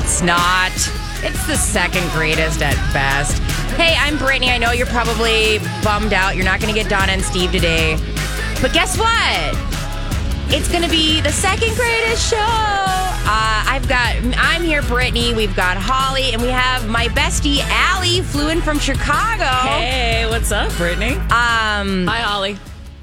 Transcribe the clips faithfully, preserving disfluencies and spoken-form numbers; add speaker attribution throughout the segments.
Speaker 1: It's not. It's the second greatest at best. Hey, I'm Brittany. I know you're probably bummed out. You're not going to get Donna and Steve today. But guess what? It's going to be the second greatest show. Uh, I've got, I'm here, Brittany. We've got Holly, and we have my bestie, Allie, flew in from Chicago.
Speaker 2: Hey, what's up, Brittany?
Speaker 1: Um,
Speaker 2: Hi, Holly.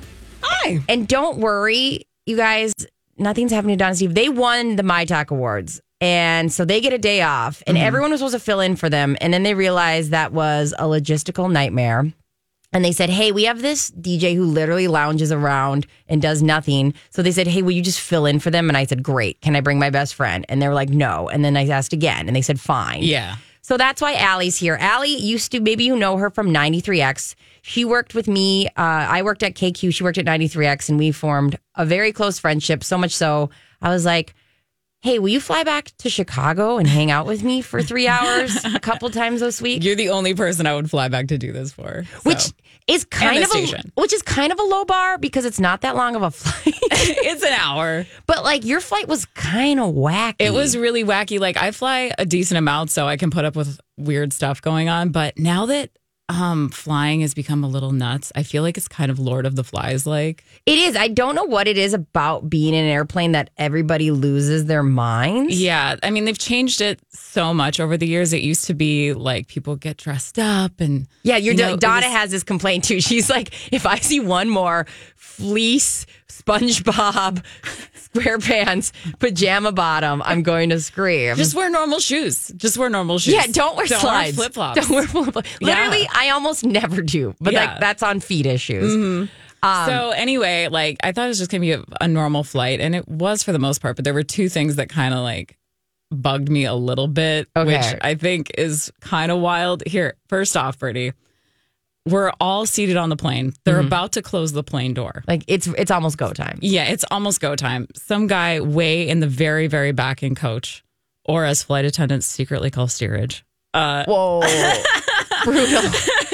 Speaker 2: Hi.
Speaker 1: And don't worry, you guys, nothing's happening to Donna and Steve. They won the My Talk Awards. And so they get a day off, and mm-hmm. everyone was supposed to fill in for them. And then they realized that was a logistical nightmare. And they said, hey, we have this D J who literally lounges around and does nothing. So they said, hey, will you just fill in for them? And I said, great. Can I bring my best friend? And they were like, no. And then I asked again, and they said, fine.
Speaker 2: Yeah.
Speaker 1: So that's why Allie's here. Allie used to, maybe you know her from ninety-three X. She worked with me. Uh, I worked at K Q. She worked at ninety-three X, and we formed a very close friendship. So much so, I was like, hey, will you fly back to Chicago and hang out with me for three hours a couple times this week?
Speaker 2: You're the only person I would fly back to do this for. So.
Speaker 1: Which is kind of a, which is kind of a low bar because it's not that long of a flight.
Speaker 2: It's an hour.
Speaker 1: But like your flight was kind of wacky.
Speaker 2: It was really wacky. Like I fly a decent amount so I can put up with weird stuff going on. But now that Um, flying has become a little nuts. I feel like it's kind of Lord of the Flies like.
Speaker 1: It is. I don't know what it is about being in an airplane that everybody loses their minds.
Speaker 2: Yeah. I mean, they've changed it so much over the years. It used to be like people get dressed up and...
Speaker 1: Yeah, your
Speaker 2: you know,
Speaker 1: Donna
Speaker 2: was,
Speaker 1: has this complaint too. She's like, if I see one more fleece, SpongeBob, SquarePants, pajama bottom, I'm going to scream.
Speaker 2: Just wear normal shoes. Just wear normal shoes.
Speaker 1: Yeah, don't wear
Speaker 2: don't
Speaker 1: slides.
Speaker 2: Wear flip-flops.
Speaker 1: Don't wear flip-flops. Literally,
Speaker 2: yeah.
Speaker 1: I almost never do. But
Speaker 2: yeah.
Speaker 1: like that's on feet issues.
Speaker 2: Mm-hmm.
Speaker 1: Um,
Speaker 2: so anyway, like I thought it was just going to be a, a normal flight. And it was for the most part. But there were two things that kind of like bugged me a little bit.
Speaker 1: Okay.
Speaker 2: Which I think is kind of wild. Here, first off, Brittany. We're all seated on the plane. They're mm-hmm. about to close the plane door.
Speaker 1: Like it's it's almost go time.
Speaker 2: Yeah, it's almost go time. Some guy way in the very, very back in coach, or as flight attendants secretly call steerage. Uh,
Speaker 1: Whoa. Brutal.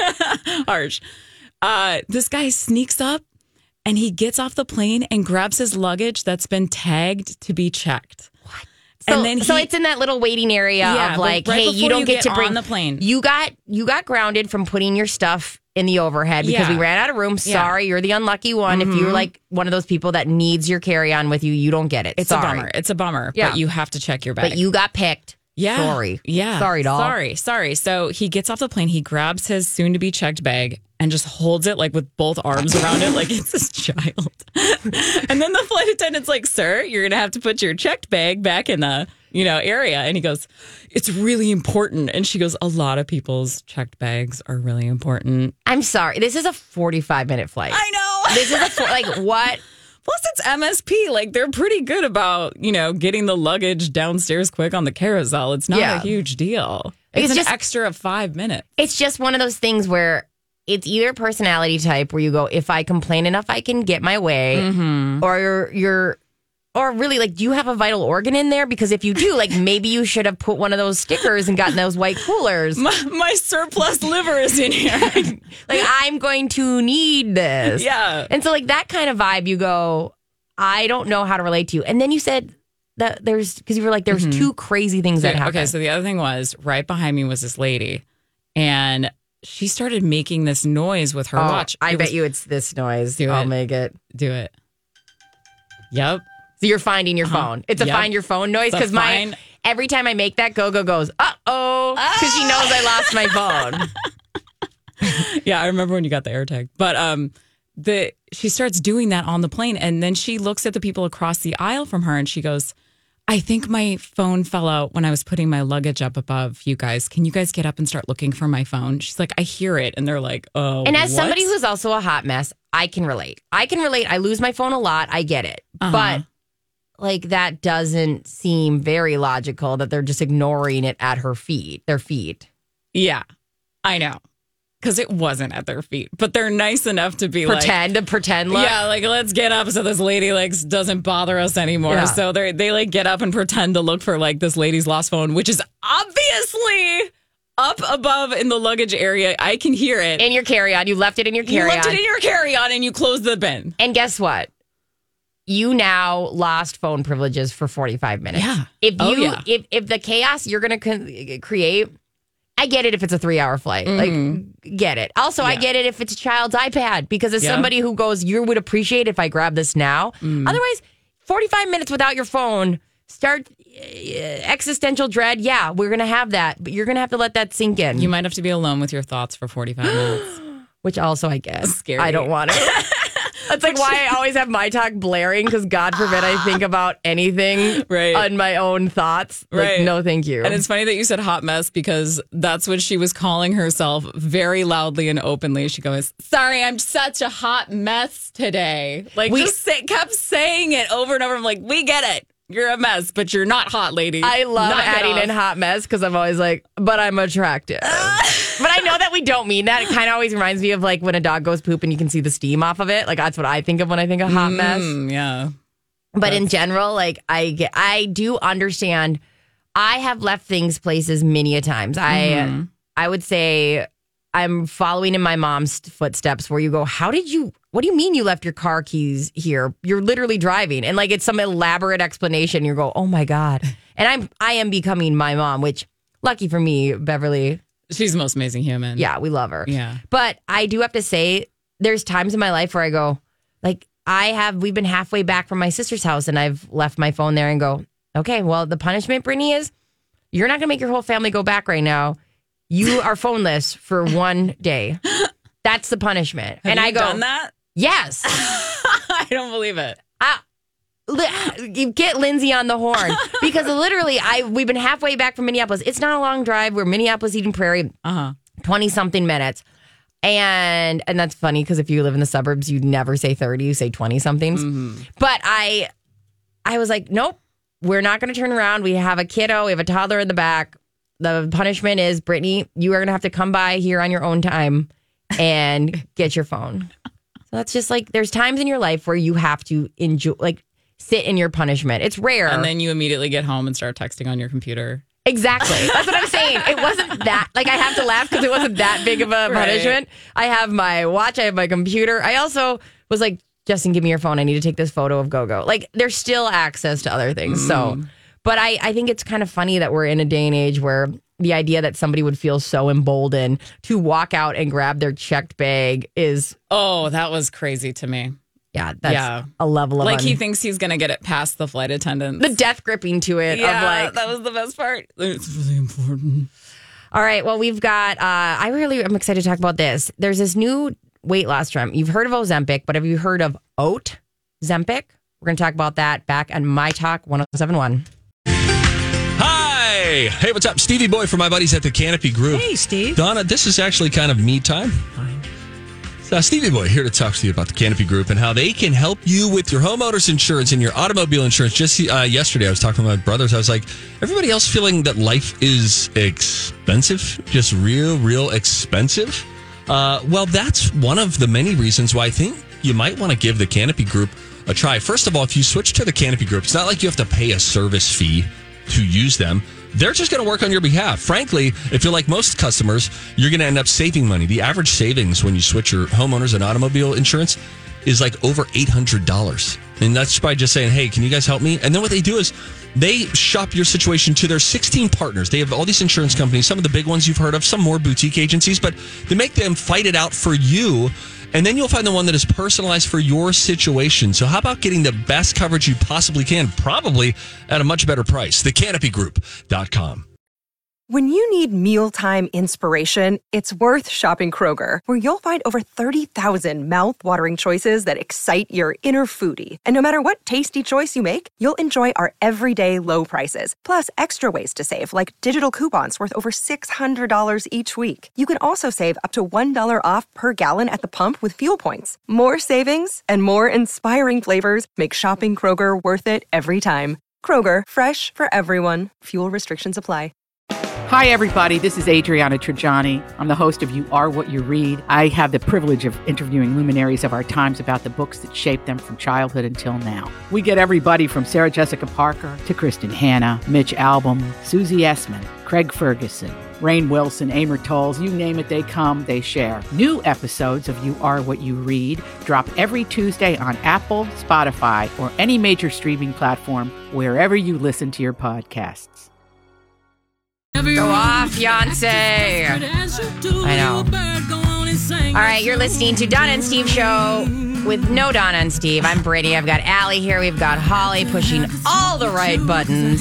Speaker 2: Harsh. Uh, this guy sneaks up and he gets off the plane and grabs his luggage that's been tagged to be checked.
Speaker 1: What?
Speaker 2: And
Speaker 1: so,
Speaker 2: then he,
Speaker 1: so it's in that little waiting area
Speaker 2: yeah,
Speaker 1: of like,
Speaker 2: right
Speaker 1: hey, you don't
Speaker 2: you
Speaker 1: get,
Speaker 2: get
Speaker 1: to bring
Speaker 2: on the plane.
Speaker 1: You got you got grounded from putting your stuff in the overhead because
Speaker 2: yeah.
Speaker 1: we ran out of room. Sorry, yeah. You're the unlucky one. Mm-hmm. If you're like one of those people that needs your carry-on with you, you don't get it.
Speaker 2: It's
Speaker 1: Sorry.
Speaker 2: a bummer. It's a bummer.
Speaker 1: Yeah.
Speaker 2: But you have to check your bag.
Speaker 1: But you got picked.
Speaker 2: Yeah.
Speaker 1: Sorry.
Speaker 2: Yeah.
Speaker 1: Sorry, doll.
Speaker 2: Sorry. Sorry. So he gets off the plane. He grabs his soon-to-be checked bag and just holds it like with both arms around it like it's his child. And then the flight attendant's like, sir, you're going to have to put your checked bag back in the, you know, area. And he goes, it's really important. And she goes, a lot of people's checked bags are really important.
Speaker 1: I'm sorry. This is a forty-five minute flight.
Speaker 2: I know.
Speaker 1: This is a, for, like, what?
Speaker 2: Plus, it's M S P. Like, they're pretty good about, you know, getting the luggage downstairs quick on the carousel. It's not yeah. a huge deal. It's, it's an just, extra five minutes.
Speaker 1: It's just one of those things where it's either personality type where you go, if I complain enough, I can get my way. Mm-hmm. Or you're, you're, or really, like, do you have a vital organ in there? Because if you do, like, maybe you should have put one of those stickers and gotten those white coolers.
Speaker 2: My, my surplus liver is in here.
Speaker 1: Like, I'm going to need this.
Speaker 2: Yeah.
Speaker 1: And so, like, that kind of vibe, you go, I don't know how to relate to you. And then you said that there's, because you were like, there's mm-hmm. two crazy things
Speaker 2: so,
Speaker 1: that happened.
Speaker 2: Okay, so the other thing was, right behind me was this lady. And she started making this noise with her
Speaker 1: oh,
Speaker 2: watch.
Speaker 1: I
Speaker 2: it
Speaker 1: bet
Speaker 2: was,
Speaker 1: you it's this noise.
Speaker 2: Do
Speaker 1: I'll
Speaker 2: it.
Speaker 1: make it.
Speaker 2: Do it. Yep.
Speaker 1: So you're finding your
Speaker 2: uh-huh.
Speaker 1: phone. It's a
Speaker 2: yep.
Speaker 1: find your phone noise because my every time I make that, Go-Go goes, uh-oh, because she knows I lost my phone.
Speaker 2: Yeah, I remember when you got the AirTag. But um, the she starts doing that on the plane, and then she looks at the people across the aisle from her, and she goes, I think my phone fell out when I was putting my luggage up above you guys. Can you guys get up and start looking for my phone? She's like, I hear it. And they're like, oh,
Speaker 1: And as
Speaker 2: what?
Speaker 1: somebody who's also a hot mess, I can relate. I can relate. I lose my phone a lot. I get it.
Speaker 2: Uh-huh.
Speaker 1: But like that doesn't seem very logical that they're just ignoring it at her feet, their feet.
Speaker 2: Yeah, I know. Because it wasn't at their feet, but they're nice enough to be
Speaker 1: pretend,
Speaker 2: like,
Speaker 1: to pretend look.
Speaker 2: Yeah, like let's get up so this lady like doesn't bother us anymore.
Speaker 1: Yeah.
Speaker 2: So they they like get up and pretend to look for like this lady's lost phone, which is obviously up above in the luggage area. I can hear it
Speaker 1: in your carry-on. You left it in your carry-on.
Speaker 2: You left it in your carry-on, and you closed the bin.
Speaker 1: And guess what? you now lost phone privileges for forty-five minutes.
Speaker 2: Yeah.
Speaker 1: If you
Speaker 2: Oh, yeah.
Speaker 1: if if the chaos you're going to con- create, I get it if it's a three-hour flight.
Speaker 2: Mm-hmm.
Speaker 1: Like, get it. Also, I
Speaker 2: Yeah.
Speaker 1: get it if it's a child's iPad, because as
Speaker 2: Yeah.
Speaker 1: somebody who goes, you would appreciate if I grab this now.
Speaker 2: Mm.
Speaker 1: Otherwise, forty-five minutes without your phone, start uh, existential dread. Yeah, we're going to have that, but you're going to have to let that sink in.
Speaker 2: You might have to be alone with your thoughts for forty-five minutes.
Speaker 1: Which also, I guess,
Speaker 2: Scary.
Speaker 1: I don't want it. That's like why I always have my talk blaring, because God forbid I think about anything
Speaker 2: Right.
Speaker 1: on my own thoughts. Like,
Speaker 2: Right.
Speaker 1: no, thank you.
Speaker 2: And it's funny that you said hot mess, because that's what she was calling herself very loudly and openly. She goes, sorry, I'm such a hot mess today. Like,
Speaker 1: We-
Speaker 2: just say, kept saying it over and over. I'm like, we get it. You're a mess, but you're not hot, lady.
Speaker 1: I love
Speaker 2: Knock it
Speaker 1: adding
Speaker 2: off.
Speaker 1: in hot mess, because I'm always like, but I'm attractive. But I know that we don't mean that. It kind of always reminds me of like when a dog goes poop and you can see the steam off of it. Like that's what I think of when I think of hot mess.
Speaker 2: Mm, yeah.
Speaker 1: But in general, like I get, I do understand. I have left things places many a times. I
Speaker 2: Mm-hmm.
Speaker 1: I would say I'm following in my mom's footsteps, where you go, how did you, what do you mean you left your car keys here? You're literally driving. And like it's some elaborate explanation. You go, oh my God. And I'm I am becoming my mom, which lucky for me, Beverly.
Speaker 2: She's the most amazing human.
Speaker 1: Yeah, we love her.
Speaker 2: Yeah.
Speaker 1: But I do have to say, there's times in my life where I go, like, I have, we've been halfway back from my sister's house and I've left my phone there and go, okay, well, the punishment, Brittany, is you're not going to make your whole family go back right now. You are phoneless for one day. That's the punishment.
Speaker 2: Have
Speaker 1: and
Speaker 2: you
Speaker 1: I go,
Speaker 2: done that?
Speaker 1: yes.
Speaker 2: I don't believe it.
Speaker 1: I, li- you get Lindsay on the horn, because literally, I we've been halfway back from Minneapolis. It's not a long drive. We're Minneapolis, Eden Prairie,
Speaker 2: Uh-huh.
Speaker 1: twenty something minutes. And and that's funny, because if you live in the suburbs, you never say thirty, you say twenty somethings.
Speaker 2: Mm-hmm.
Speaker 1: But I I was like, nope, we're not going to turn around. We have a kiddo, we have a toddler in the back. The punishment is, Brittany, you are going to have to come by here on your own time and get your phone. So that's just like, there's times in your life where you have to enjoy, like, sit in your punishment. It's rare.
Speaker 2: And then you immediately get home and start texting on your computer.
Speaker 1: Exactly. That's what I'm saying. It wasn't that, like, I have to laugh because it wasn't that big of a
Speaker 2: Right.
Speaker 1: punishment. I have my watch, I have my computer. I also was like, Justin, give me your phone. I need to take this photo of GoGo. Like, there's still access to other things.
Speaker 2: Mm.
Speaker 1: So, but I, I think it's kind of funny that we're in a day and age where the idea that somebody would feel so emboldened to walk out and grab their checked bag is,
Speaker 2: Oh, that was crazy to me.
Speaker 1: yeah, that's
Speaker 2: Yeah.
Speaker 1: a level of
Speaker 2: Like,
Speaker 1: un-
Speaker 2: he thinks he's going to get it past the flight attendant.
Speaker 1: the death gripping to it
Speaker 2: yeah,
Speaker 1: of like,
Speaker 2: that was the best part. It's really important.
Speaker 1: all right, well, we've got, uh, I really am excited to talk about this. There's this new weight loss trend. You've heard of Ozempic, but have you heard of Oat Zempic? We're going to talk about that back on My Talk one oh seven one.
Speaker 3: Hi. Hey, what's up? Stevie Boy for my buddies at the Canopy Group.
Speaker 4: Hey, Steve.
Speaker 3: Donna, this is actually kind of me time.
Speaker 4: Fine.
Speaker 3: So, Stevie Boy here to talk to you about the Canopy Group and how they can help you with your homeowners insurance and your automobile insurance. Just uh, yesterday, I was talking to my brothers. I was like, everybody else feeling that life is expensive? Just real, real expensive? Uh, well, that's one of the many reasons why I think you might want to give the Canopy Group a try. First of all, if you switch to the Canopy Group, it's not like you have to pay a service fee to use them. They're just going to work on your behalf. Frankly, if you're like most customers, you're going to end up saving money. The average savings when you switch your homeowners and automobile insurance is like over eight hundred dollars. And that's by just saying, hey, can you guys help me? And then what they do is they shop your situation to their sixteen partners. They have all these insurance companies, some of the big ones you've heard of, some more boutique agencies, but they make them fight it out for you. And then you'll find the one that is personalized for your situation. So how about getting the best coverage you possibly can, probably at a much better price? the canopy group dot com.
Speaker 5: When you need mealtime inspiration, it's worth shopping Kroger, where you'll find over thirty thousand mouth-watering choices that excite your inner foodie. And no matter what tasty choice you make, you'll enjoy our everyday low prices, plus extra ways to save, like digital coupons worth over six hundred dollars each week. You can also save up to one dollar off per gallon at the pump with fuel points. More savings and more inspiring flavors make shopping Kroger worth it every time. Kroger, fresh for everyone. Fuel restrictions apply.
Speaker 6: Hi, everybody. This is Adriana Trajani. I'm the host of You Are What You Read. I have the privilege of interviewing luminaries of our times about the books that shaped them from childhood until now. We get everybody from Sarah Jessica Parker to Kristen Hanna, Mitch Albom, Susie Essman, Craig Ferguson, Rainn Wilson, Amor Tolls, you name it, they come, they share. New episodes of You Are What You Read drop every Tuesday on Apple, Spotify, or any major streaming platform wherever you listen to your podcasts.
Speaker 1: Go off, Beyonce. I know. All right, you're listening to Donna and Steve Show with no Donna and Steve. I'm Brittany. I've got Allie here. We've got Holly pushing all the right buttons.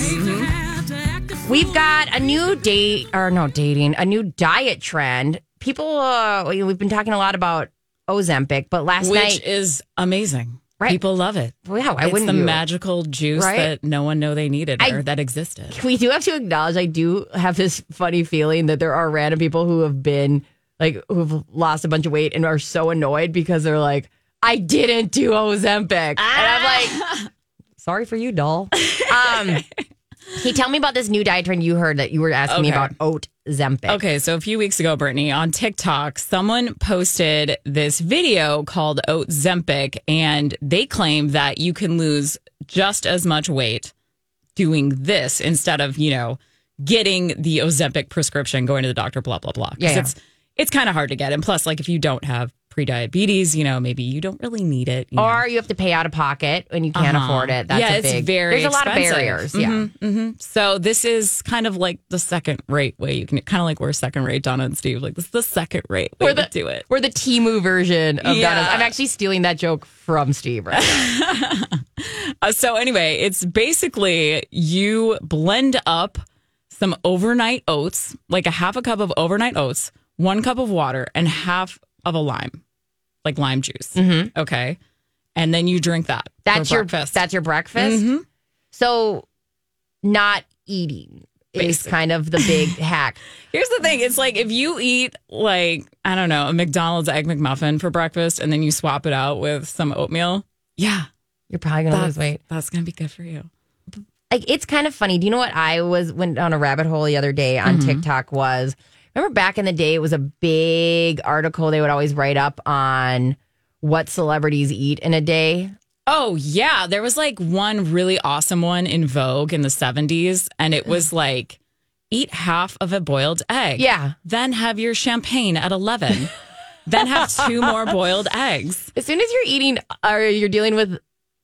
Speaker 1: Mm-hmm. We've got a new date, or no dating, a new diet trend. People, uh, we've been talking a lot about Ozempic, but last
Speaker 2: Which
Speaker 1: night...
Speaker 2: Which is amazing.
Speaker 1: Right.
Speaker 2: People love it.
Speaker 1: Well, yeah, why
Speaker 2: it's
Speaker 1: wouldn't
Speaker 2: the
Speaker 1: you?
Speaker 2: magical juice
Speaker 1: right?
Speaker 2: that no one knew they needed
Speaker 1: I,
Speaker 2: or that existed.
Speaker 1: We do have to acknowledge, I do have this funny feeling that there are random people who have been, like, who've lost a bunch of weight and are so annoyed because they're like, I didn't do Ozempic. Ah. And I'm like, sorry for you, doll. Um, hey, tell me about this new diet trend you heard that you were asking
Speaker 2: okay.
Speaker 1: me about Ozempic.
Speaker 2: Okay, so a few weeks ago, Brittany, on TikTok, someone posted this video called Ozempic, and they claim that you can lose just as much weight doing this instead of, you know, getting the Ozempic prescription, going to the doctor, blah, blah, blah.
Speaker 1: Yeah, yeah.
Speaker 2: It's, it's kind of hard to get. And plus, like, if you don't have prediabetes, you know, maybe you don't really need it. You
Speaker 1: or
Speaker 2: know.
Speaker 1: you have to pay out of pocket when you can't
Speaker 2: uh-huh.
Speaker 1: afford it. That's
Speaker 2: yeah,
Speaker 1: a
Speaker 2: it's
Speaker 1: big,
Speaker 2: very
Speaker 1: There's a lot
Speaker 2: expensive.
Speaker 1: of barriers.
Speaker 2: Mm-hmm,
Speaker 1: yeah.
Speaker 2: Mm-hmm. So this is kind of like the second rate way you can, kind of like we're second rate, Donna and Steve. Like, this is the second rate way
Speaker 1: we're the,
Speaker 2: to do it.
Speaker 1: We're the Temu version of
Speaker 2: yeah.
Speaker 1: Donna's. I'm actually stealing that joke from Steve right now.
Speaker 2: uh, so anyway, it's basically you blend up some overnight oats, like a half a cup of overnight oats, one cup of water, and half of a lime, like lime juice.
Speaker 1: Mm-hmm.
Speaker 2: Okay. And then you drink that.
Speaker 1: That's
Speaker 2: for
Speaker 1: your
Speaker 2: breakfast.
Speaker 1: That's your breakfast.
Speaker 2: Mm-hmm.
Speaker 1: So not eating is
Speaker 2: Basic.
Speaker 1: kind of the big hack.
Speaker 2: Here's the thing. It's like if you eat like, I don't know, a McDonald's Egg McMuffin for breakfast and then you swap it out with some oatmeal. Yeah.
Speaker 1: You're probably going to
Speaker 2: That's,
Speaker 1: lose weight.
Speaker 2: that's going to be good for you.
Speaker 1: Like, it's kind of funny. Do you know what I was went down a rabbit hole the other day on
Speaker 2: Mm-hmm.
Speaker 1: TikTok was, remember back in the day, it was a big article they would always write up on what celebrities eat in a day.
Speaker 2: Oh, yeah. There was like one really awesome one in Vogue in the seventies. And it was like, eat half of a boiled egg.
Speaker 1: Yeah.
Speaker 2: Then have your champagne at eleven. Then have two more boiled eggs.
Speaker 1: As soon as you're eating or you're dealing with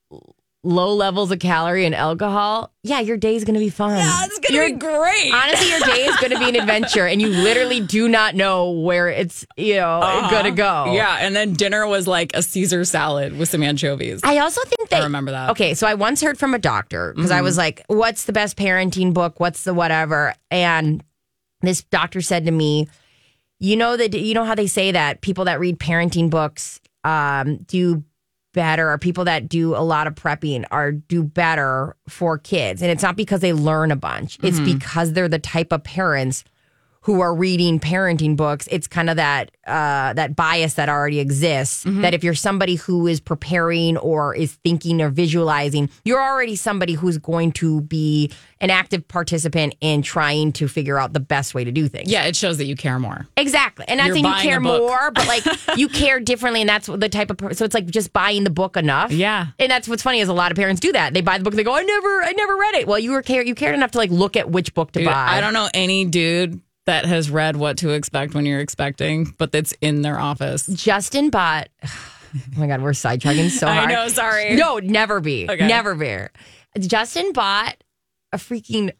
Speaker 1: low levels of calorie and alcohol, yeah, your day's going to be fun.
Speaker 2: Yeah, it's going to be great.
Speaker 1: Honestly, your day is going to be an adventure, and you literally do not know where it's, you know,
Speaker 2: Uh-huh.
Speaker 1: going to go.
Speaker 2: Yeah. And then dinner was like a Caesar salad with some anchovies.
Speaker 1: I also think that...
Speaker 2: I remember that.
Speaker 1: Okay, so I once heard from a doctor, because
Speaker 2: Mm-hmm.
Speaker 1: I was like, what's the best parenting book? What's the whatever? And this doctor said to me, you know that you know how they say that people that read parenting books um, do better, or people that do a lot of prepping are do better for kids. And it's not because they learn a bunch. It's
Speaker 2: Mm-hmm.
Speaker 1: because they're the type of parents who are reading parenting books. It's kind of that uh, that bias that already exists,
Speaker 2: Mm-hmm.
Speaker 1: that if you're somebody who is preparing or is thinking or visualizing, you're already somebody who's going to be an active participant in trying to figure out the best way to do things.
Speaker 2: Yeah, it shows that you care more.
Speaker 1: Exactly. And not
Speaker 2: You're
Speaker 1: saying you
Speaker 2: buying
Speaker 1: care
Speaker 2: a book.
Speaker 1: more, but like you care differently. And that's the type of, per- so it's like just buying the book enough.
Speaker 2: Yeah.
Speaker 1: And that's what's funny is a lot of parents do that. They buy the book and they go, I never, I never read it. Well, you were care, you cared enough to like look at which book to
Speaker 2: Dude,
Speaker 1: buy.
Speaker 2: I don't know any dude that has read What to Expect When You're Expecting, but that's in their office.
Speaker 1: Justin bought, oh my God, we're sidetracking so hard.
Speaker 2: I know, sorry.
Speaker 1: No, never be.
Speaker 2: Okay.
Speaker 1: Never be. Justin bought a freaking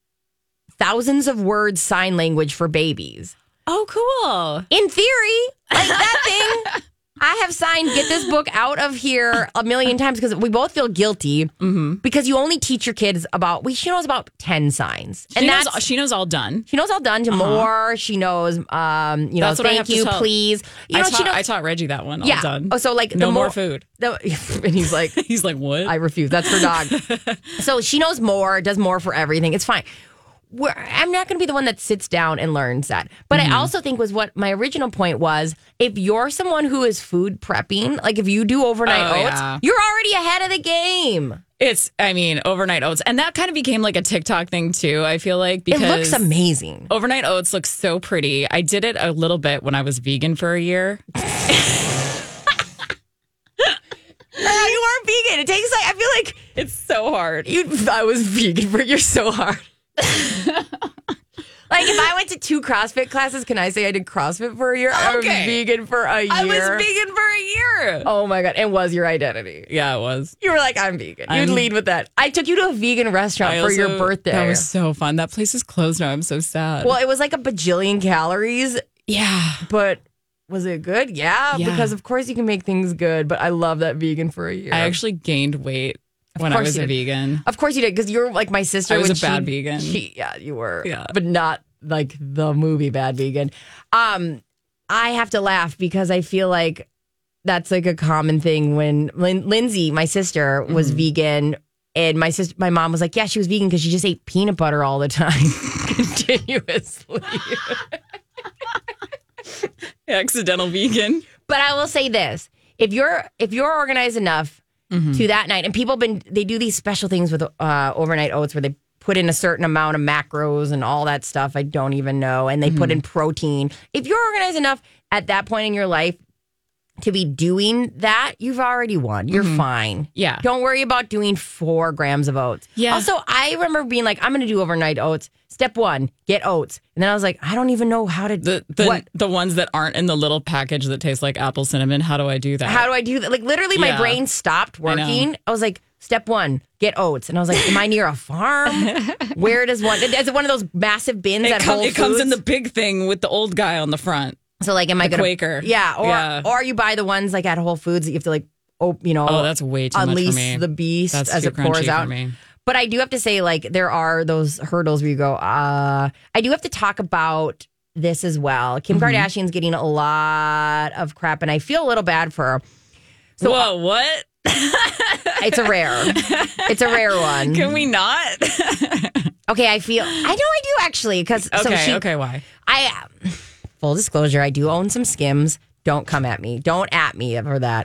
Speaker 1: thousands of words sign language for babies.
Speaker 2: Oh, cool.
Speaker 1: In theory, like that thing, I have signed get this book out of here a million times because we both feel guilty
Speaker 2: Mm-hmm.
Speaker 1: because you only teach your kids about, we, she knows about ten signs.
Speaker 2: She
Speaker 1: And
Speaker 2: knows,
Speaker 1: that's,
Speaker 2: she knows all done.
Speaker 1: she knows all done to more. She knows, um, you know,
Speaker 2: That's what I
Speaker 1: thank
Speaker 2: have to
Speaker 1: you,
Speaker 2: tell-
Speaker 1: please. You know,
Speaker 2: I,
Speaker 1: she
Speaker 2: taught,
Speaker 1: knows,
Speaker 2: I taught Reggie that one. All
Speaker 1: yeah.
Speaker 2: done.
Speaker 1: Oh, so like
Speaker 2: no
Speaker 1: the
Speaker 2: more food.
Speaker 1: The, and he's like,
Speaker 2: He's like, what?
Speaker 1: I refuse. That's for dog. So she knows more, does more for everything. It's fine. We're, I'm not going to be the one that sits down and learns that. But
Speaker 2: Mm-hmm.
Speaker 1: I also think was what my original point was, if you're someone who is food prepping, like if you do overnight
Speaker 2: Oh,
Speaker 1: oats,
Speaker 2: yeah.
Speaker 1: you're already ahead of the game.
Speaker 2: It's, I mean, overnight oats. And that kind of became like a TikTok thing too, I feel like. Because
Speaker 1: It looks amazing.
Speaker 2: overnight oats look so pretty. I did it a little bit when I was vegan for a year.
Speaker 1: Uh, you are vegan. It takes like, I feel like
Speaker 2: It's so hard.
Speaker 1: you. I was vegan for you're so hard. Like, if I went to two CrossFit classes, can I say I did CrossFit for a year? I was
Speaker 2: Okay.
Speaker 1: vegan for a year.
Speaker 2: I was vegan for a year.
Speaker 1: Oh my God. And was your identity.
Speaker 2: Yeah, it was.
Speaker 1: You were like, I'm vegan. You'd
Speaker 2: I'm-
Speaker 1: lead with that. I took you to a vegan restaurant
Speaker 2: I
Speaker 1: for your
Speaker 2: also-
Speaker 1: birthday.
Speaker 2: That was so fun. That place is closed now. I'm so sad.
Speaker 1: Well, it was like a bajillion calories,
Speaker 2: yeah.
Speaker 1: but was it good? Yeah,
Speaker 2: Yeah.
Speaker 1: because of course you can make things good, but I love that vegan for a year.
Speaker 2: I actually gained weight when I
Speaker 1: course
Speaker 2: was
Speaker 1: you
Speaker 2: a
Speaker 1: did.
Speaker 2: vegan.
Speaker 1: Of course you did, because you're like my sister.
Speaker 2: I was
Speaker 1: when
Speaker 2: a bad
Speaker 1: she-
Speaker 2: vegan.
Speaker 1: She, yeah, you were.
Speaker 2: Yeah.
Speaker 1: But not like the movie Bad Vegan. Um, I have to laugh because I feel like that's like a common thing when Lin- Lindsay, my sister, was
Speaker 2: Mm-hmm.
Speaker 1: vegan. And my sister, my mom was like, yeah, she was vegan because she just ate peanut butter all the time, continuously.
Speaker 2: Accidental vegan.
Speaker 1: But I will say this: if you're if you're organized enough
Speaker 2: Mm-hmm.
Speaker 1: to that night, and people been they do these special things with uh, overnight oats where they put in a certain amount of macros and all that stuff. I don't even know, and they put
Speaker 2: Mm-hmm.
Speaker 1: in protein. If you're organized enough at that point in your life to be doing that, you've already won. You're fine.
Speaker 2: Mm-hmm. Yeah.
Speaker 1: Don't worry about doing four grams of oats.
Speaker 2: Yeah.
Speaker 1: Also, I remember being like, I'm going to do overnight oats. Step one, get oats. And then I was like, I don't even know how to
Speaker 2: The the
Speaker 1: what.
Speaker 2: the ones that aren't in the little package that taste like apple cinnamon. How do I do that?
Speaker 1: How do I do that? Like, literally, my
Speaker 2: Yeah.
Speaker 1: brain stopped
Speaker 2: I know.
Speaker 1: working. I, was like, step one, get oats. And I was like, am I near a farm? Where does one, is it one of those massive bins
Speaker 2: it,
Speaker 1: at
Speaker 2: com-
Speaker 1: Whole
Speaker 2: it comes in
Speaker 1: Foods?
Speaker 2: the big thing with the old guy on the front.
Speaker 1: So, like, am I
Speaker 2: the
Speaker 1: going to.
Speaker 2: Quaker.
Speaker 1: Yeah. Or,
Speaker 2: Yeah.
Speaker 1: or you buy the ones, like, at Whole Foods that you have to, like, oh, you know,
Speaker 2: Oh, that's way too much
Speaker 1: unleash
Speaker 2: for me.
Speaker 1: the beast
Speaker 2: That's
Speaker 1: as
Speaker 2: too
Speaker 1: it pours
Speaker 2: crunchy
Speaker 1: out.
Speaker 2: for me.
Speaker 1: But I do have to say, like, there are those hurdles where you go, uh, I do have to talk about this as well. Kim
Speaker 2: Mm-hmm.
Speaker 1: Kardashian's getting a lot of crap, and I feel a little bad for her. So
Speaker 2: Whoa, what?
Speaker 1: it's a rare. It's a rare one.
Speaker 2: Can we not?
Speaker 1: Okay, I feel, I know I do actually, because
Speaker 2: okay,
Speaker 1: so she,
Speaker 2: okay, why?
Speaker 1: I, full disclosure, I do own some Skims. Don't come at me. Don't at me for that.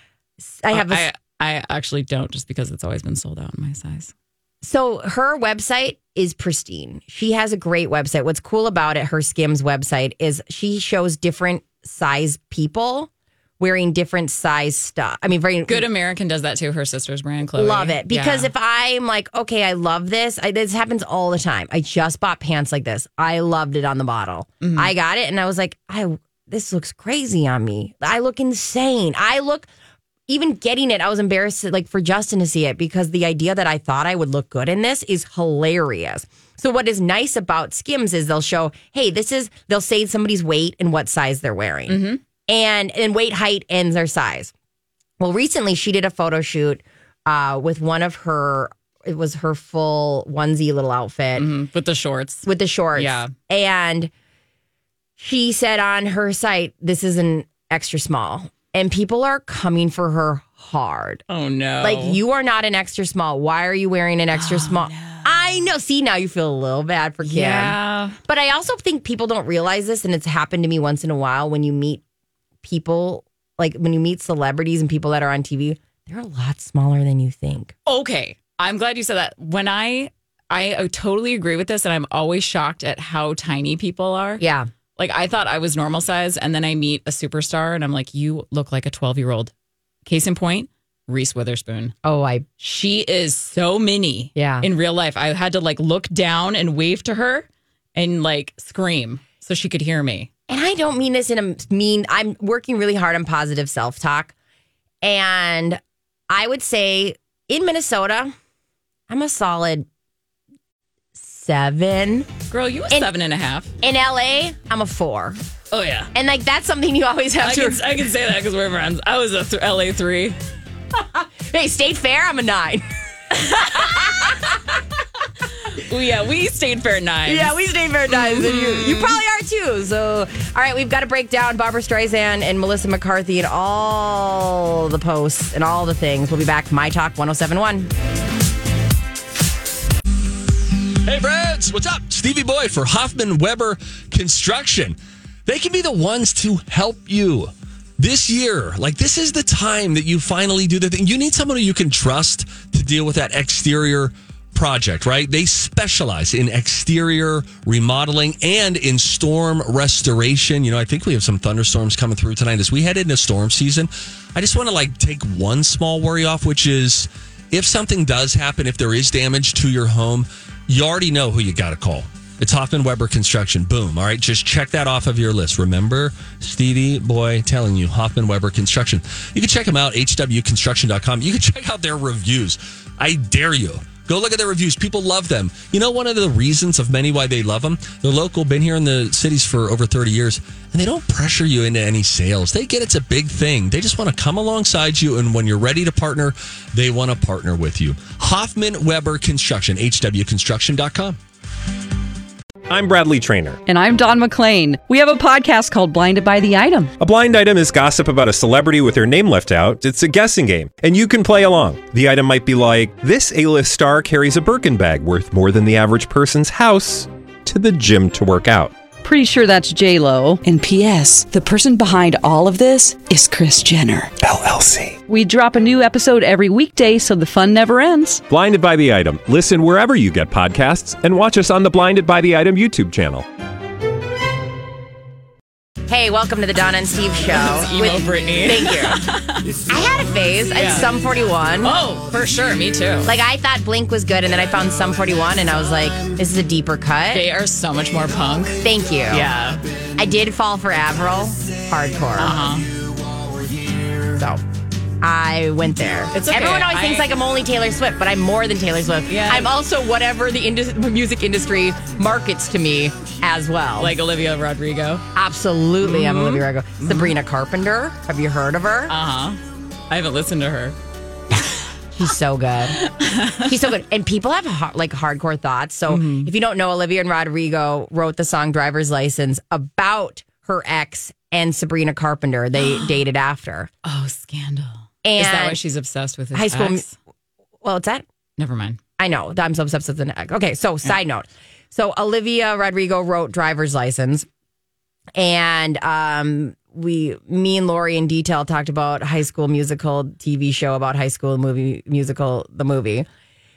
Speaker 1: I have a,
Speaker 2: I, I actually don't, just because it's always been sold out in my size.
Speaker 1: so her website is pristine. She has a great website. What's cool about it, her Skims website, is she shows different size people wearing different size stuff. I mean, very
Speaker 2: Good American does that too. Her sister's brand, Chloe.
Speaker 1: love it because
Speaker 2: Yeah.
Speaker 1: if I'm like, okay, I love this. I, this happens all the time. I just bought pants like this. I loved it on the bottle.
Speaker 2: Mm-hmm.
Speaker 1: I got it, and I was like, I this looks crazy on me. I look insane. I look. Even getting it, I was embarrassed like for Justin to see it because the idea that I thought I would look good in this is hilarious. So what is nice about Skims is they'll show, hey, this is, they'll say somebody's weight and what size they're wearing.
Speaker 2: Mm-hmm.
Speaker 1: And and weight, height, and their size. Well, recently she did a photo shoot uh, with one of her, it was her full onesie little outfit
Speaker 2: Mhm, with the shorts.
Speaker 1: with the shorts.
Speaker 2: Yeah.
Speaker 1: And she said on her site, this is an extra small. And people are coming for her hard.
Speaker 2: Oh no!
Speaker 1: Like, you are not an extra small. Why are you wearing an extra small? I know. See, now you feel a little bad for Kim.
Speaker 2: Yeah.
Speaker 1: But I also think people don't realize this, and it's happened to me once in a while when you meet people, like when you meet celebrities and people that are on T V, they're a lot smaller than you think.
Speaker 2: Okay, I'm glad you said that. When I, I uh, totally agree with this, and I'm always shocked at how tiny people are.
Speaker 1: Yeah.
Speaker 2: Like, I thought I was normal size, and then I meet a superstar, and I'm like, you look like a twelve year old. Case in point, Reese Witherspoon.
Speaker 1: Oh, I,
Speaker 2: She is so mini.
Speaker 1: Yeah.
Speaker 2: In real life, I had to like look down and wave to her and like scream so she could hear me.
Speaker 1: and I don't mean this in a mean, I'm working really hard on positive self talk. And I would say in Minnesota, I'm a solid seven.
Speaker 2: Girl, you a
Speaker 1: And-
Speaker 2: seven and a half.
Speaker 1: In L A, I'm a four.
Speaker 2: Oh yeah.
Speaker 1: And like, that's something you always have
Speaker 2: I
Speaker 1: to.
Speaker 2: can, I can say that because we're friends. I was a th- L A three.
Speaker 1: Hey, State Fair, I'm a nine.
Speaker 2: Oh yeah, we stayed fair nine.
Speaker 1: Yeah, we stay fair nines, and you, you probably are too. So, all right, we've got to break down Barbara Streisand and Melissa McCarthy and all the posts and all the things. We'll be back. My Talk one oh seven one.
Speaker 3: Hey, friends, what's up? Stevie Boy for Hoffman Weber Construction. They can be the ones to help you this year. Like, this is the time that you finally do the thing. You need someone who you can trust to deal with that exterior project, right? They specialize in exterior remodeling and in storm restoration. You know, I think we have some thunderstorms coming through tonight as we head into storm season. I just want to like take one small worry off, which is if something does happen, if there is damage to your home, you already know who you got to call. It's Hoffman Weber Construction. Boom. All right, just check that off of your list. Remember Stevie Boy telling you Hoffman Weber Construction. You can check them out, H W construction dot com. You can check out their reviews. I dare you. Go look at their reviews. People love them. You know, one of the reasons of many why they love them? They're local, been here in the cities for over thirty years, and they don't pressure you into any sales. They get it's a big thing. They just want to come alongside you, and when you're ready to partner, they want to partner with you. Hoffman Weber Construction, H W construction dot com.
Speaker 4: I'm Bradley Trainer.
Speaker 7: And I'm Don McClain. We have a podcast called Blinded by the Item.
Speaker 4: A blind item is gossip about a celebrity with their name left out. It's a guessing game, and you can play along. The item might be like, this A-list star carries a Birkin bag worth more than the average person's house to the gym to work out.
Speaker 7: Pretty sure that's J-Lo.
Speaker 8: And P S the person behind all of this is Kris Jenner,
Speaker 4: L L C.
Speaker 7: We drop a new episode every weekday so the fun never ends.
Speaker 4: Blinded by the Item. Listen wherever you get podcasts and watch us on the Blinded by the Item YouTube channel.
Speaker 1: Hey, welcome to the Donna and Steve show.
Speaker 2: Emo Brittany.
Speaker 1: Thank you. I had a phase at
Speaker 2: Yeah.
Speaker 1: Sum forty-one.
Speaker 2: Oh, for sure. Me too.
Speaker 1: Like, I thought Blink was good, and then I found Sum forty-one, and I was like, this is a deeper cut.
Speaker 2: They are so much more punk.
Speaker 1: Thank you.
Speaker 2: Yeah.
Speaker 1: I did fall for Avril. Hardcore.
Speaker 2: Uh-huh.
Speaker 1: So, I went there.
Speaker 2: It's okay.
Speaker 1: Everyone always
Speaker 2: I-
Speaker 1: thinks like I'm only Taylor Swift, but I'm more than Taylor Swift.
Speaker 2: Yeah.
Speaker 1: I'm also whatever the indus- music industry markets to me as well.
Speaker 2: Like Olivia Rodrigo.
Speaker 1: Absolutely,
Speaker 2: Mm-hmm.
Speaker 1: I'm Olivia Rodrigo. Sabrina Carpenter. Have you heard of her?
Speaker 2: Uh-huh. I haven't listened to her.
Speaker 1: She's so good. She's so good. And people have ha- like hardcore thoughts. So
Speaker 2: Mm-hmm.
Speaker 1: if you don't know, Olivia Rodrigo wrote the song Driver's License about her ex and Sabrina Carpenter. They dated after.
Speaker 2: Oh, scandal.
Speaker 1: And
Speaker 2: Is that why she's obsessed with his
Speaker 1: high school.
Speaker 2: ex?
Speaker 1: Well, it's that.
Speaker 2: Never mind.
Speaker 1: I know. I'm so obsessed with the ex. Okay, so side note. So Olivia Rodrigo wrote Driver's License. And um, we, me and Lori in detail talked about High School Musical T V show about High School movie musical, the movie.